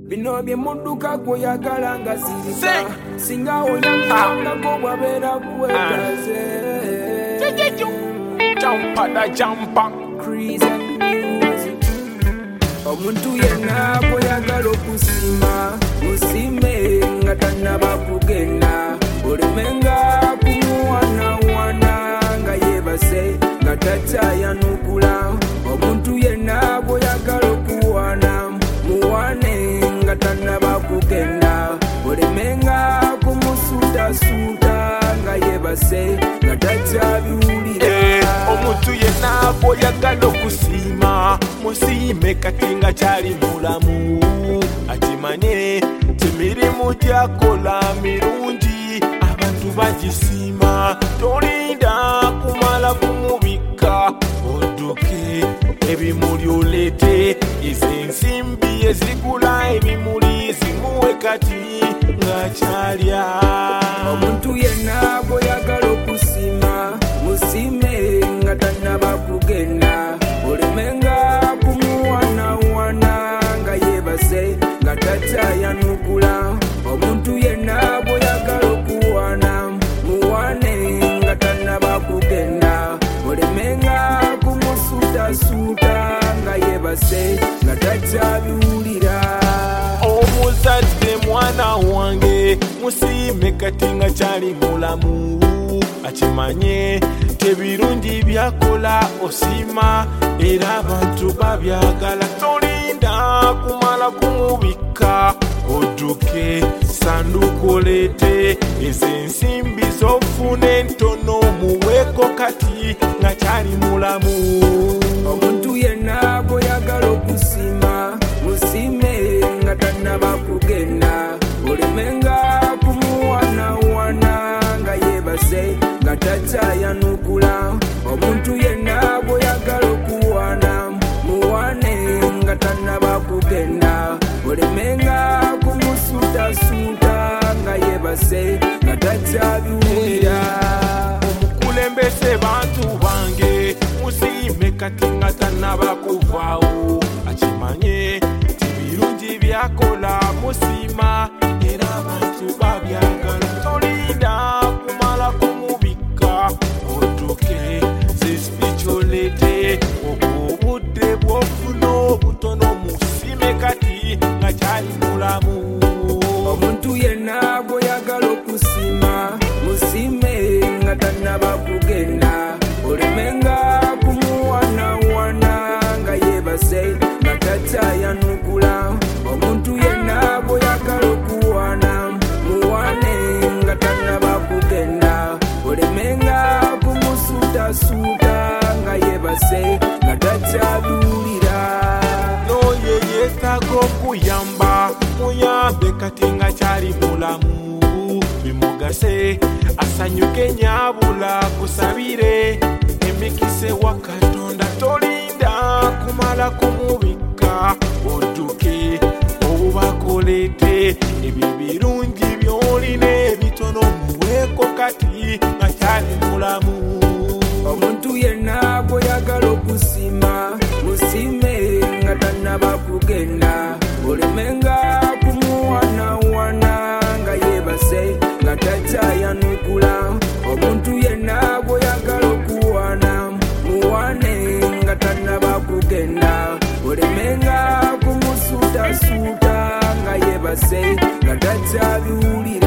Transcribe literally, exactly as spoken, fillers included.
bino bye mudduka gw'oyagala nga zirika singa oyagala bw'abeera kwetaze omuntu yenna bw'oyagala okusiima musiime nga tannaba kugenda olemenga kumuwanawana nga yeebase nga takyayanukula omuntu yenna bw'oyagala okuwana muwane nga tannaba kugenda olemenga kumusuutasuuta nga yeebase nga takyabiwulira omuntu yenna bw'oyagala okusiima musiime kati nga kyali mulamu akimanye temirimu gyakola mirungi abantu bagisiima tolinda kumala kumubikka odduke ebimuli oleete ezensimbi ezigula ebimuli zimuwe kati nga kyalya omuntu yenna bw'oyagala okusiima musiime nga tannaba kugenda olemenga kumuwanawana nga yeebase nga takyayanukula omuntu yenna bw'oyagala okuwana muwane nga tannaba kugenda olemenga kumusuutasuuta nga yeebase nga takyabiwulira omuzadde mwana wange musiime kati nga kyali mulamu akimanye tebirungi byakola osiima era abantu babyagala tolinda kumala kumubikka odduke sanduuko oleete ezensimbi zofune entono muweeko kati nga kyali mulamu omuntu yenna bw'oyagala okusiima musiime nga tannaba kugenda olemenga kumuwanawana nga yeebase nga takyayanukula omuntu yenna bw'oyagala okuwana muwane nga tannaba kugenda olemenga kumusuutasuuta nga yeebase nga takyabiwulira omukulembeze bantu bange musiime kati nga tannaba kuvaawo akimanye tibirungi byakola musiima era abantu babyagala tolinda kumala kumubikka odduke zisipicholete obwobudde bwofuna obutono musiime kati nga kyali mulamu omuntu yenna bw'oyagala okusiima musiime nga tannaba kugenda olemenga kumuwanawana nga yeebase nga takyayanukula omuntu yenna bw'oyagala okuwana muwane nga tannaba kugenda olemenga kumusuutasuuta nga yeebase nga takyabiwulira noye yeetaaga okuyamba muyambe kati nga kyali mulamu bimugase asanyuke nyabula kusabire emikise wa Katonda tolinda kumala kumubikka odduke obubakoleete ebyo birungi byolina ebitono muweeko kati nga kyali mulamu omuntu yenna bw'oyagala okusiima musiime nga tannaba kugenda olemenga kumuwanawana nga yeebase nga takyayanukula omuntu yenna bw'oyagala okuwana muwane nga tannaba kugenda olemenga kumusuutasuuta nga yeebase nga takyabiwulira